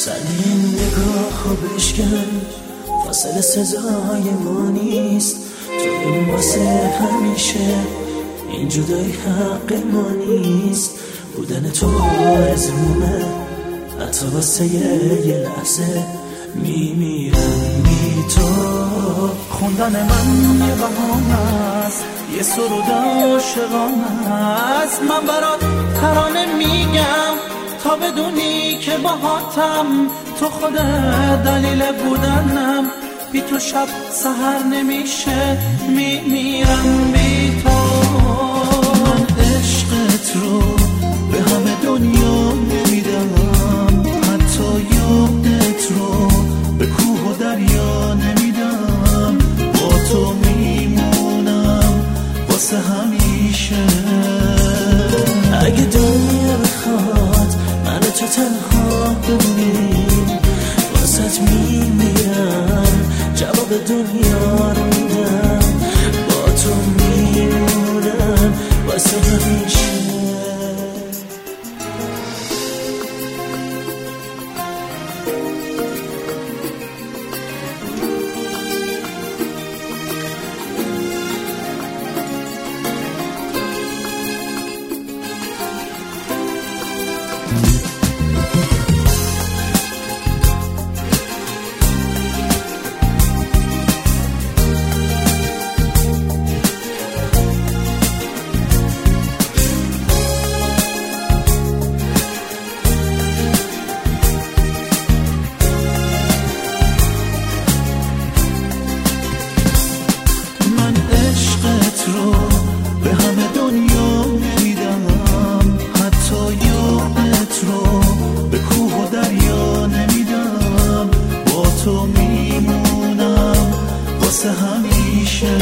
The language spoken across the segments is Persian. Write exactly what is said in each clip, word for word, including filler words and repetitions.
سری این نگاه رو بشکن، فاصله سزای ما نیست. تو این واسه همیشه، این جدای حق ما نیست. بودن تو آرزومه، حتی واسه یه لحظه میمیرم بی تو. خوندن من یه بهانه است، یه سرود عاشقانه است. من برات ترانه میگم تا بدونی که باهاتم. تو خودت دلیل بودنم، بی تو شب سحر نمیشه، میمیرم بی تو. من عشقت رو به همه دنیا نمیدم، حتی یادت رو به کوه و دریا نمیدم. با تو میمونم واسه همیشه. اگه دنیا بخواد منو تو تنها بمونیم، واسه میمیرم، جواب دنیا رو میدم. با تو میمونم واسه همیشه. به همه دنیا نمیدم، حتی یادت رو به کوه و دریا نمیدم. با تو میمونم واسه همیشه.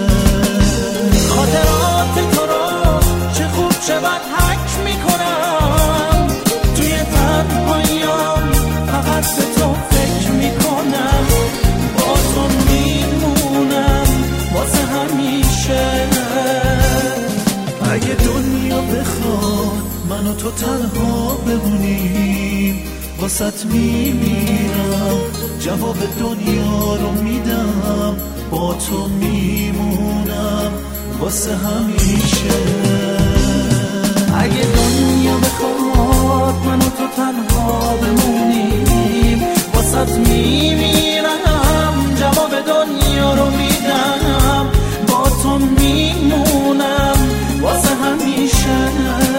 خاطرات تو رو چه خوب چه بد حک میکنم، توی تنهاییام فقط به تو فکر میکنم. با تو میمونم واسه همیشه. اگه دنیا بخواد منو تو تنها بمونیم، واسط میمیرم، جواب دنیا رو میدم. با تو میمونم واسه همیشه. اگه دنیا بخواد منو تو تنها بمونیم، واسط میمیرم، جواب دنیا رو میدم. با تو میمونم واسه همیشه.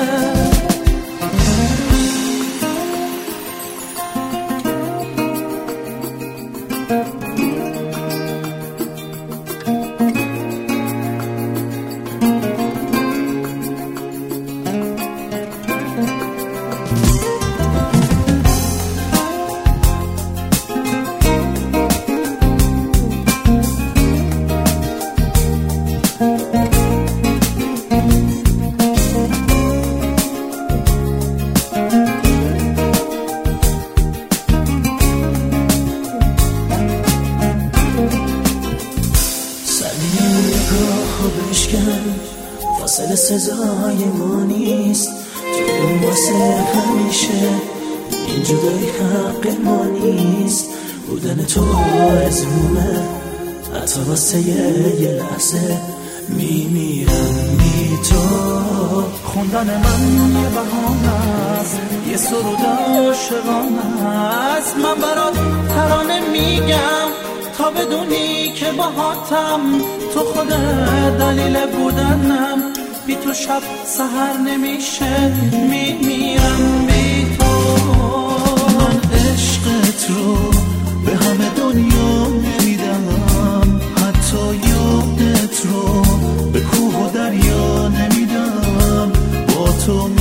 فاصله سزای ما نیست. تو اون واسه همیشه، این جدای حق ما نیست. بودن تو آرزومه، حتی واسه یه لحظه میمیرم بی تو. خوندن من یه بهانه است، یه سرود عاشقانه است. من برات ترانه میگم تا بدونی که باهاتم. تو خودت دلیل بودنم، بی تو شب سحر نمیشه، میمیرم بی تو. من عشقت رو به همه دنیا نمیدم، حتی یادت رو به کوه و دریا نمیدم. با تو